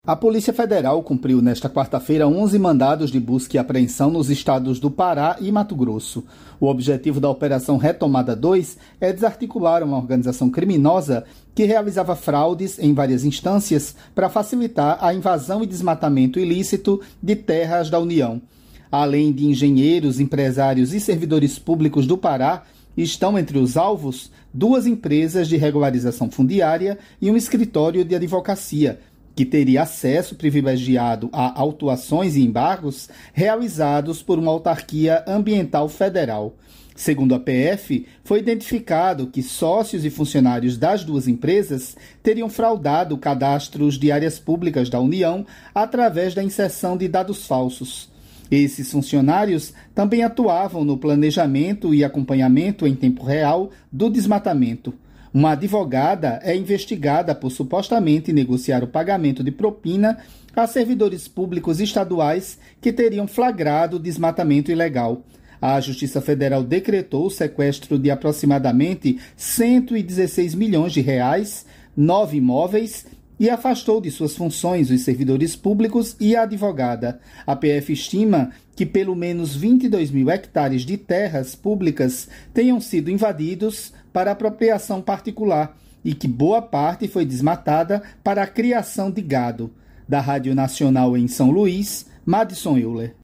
A Polícia Federal cumpriu nesta quarta-feira 11 mandados de busca e apreensão nos estados do Pará e Mato Grosso. O objetivo da Operação Retomada 2 é desarticular uma organização criminosa que realizava fraudes em várias instâncias para facilitar a invasão e desmatamento ilícito de terras da União. Além de engenheiros, empresários e servidores públicos do Pará, estão entre os alvos 2 empresas de regularização fundiária e um escritório de advocacia, que teria acesso privilegiado a autuações e embargos realizados por uma autarquia ambiental federal. Segundo a PF, foi identificado que sócios e funcionários das 2 empresas teriam fraudado cadastros de áreas públicas da União através da inserção de dados falsos. Esses funcionários também atuavam no planejamento e acompanhamento em tempo real do desmatamento. Uma advogada é investigada por supostamente negociar o pagamento de propina a servidores públicos estaduais que teriam flagrado o desmatamento ilegal. A Justiça Federal decretou o sequestro de aproximadamente 116 milhões de reais, 9 imóveis e afastou de suas funções os servidores públicos e a advogada. A PF estima que pelo menos 22 mil hectares de terras públicas tenham sido invadidos para apropriação particular e que boa parte foi desmatada para a criação de gado. Da Rádio Nacional em São Luís, Madison Euler.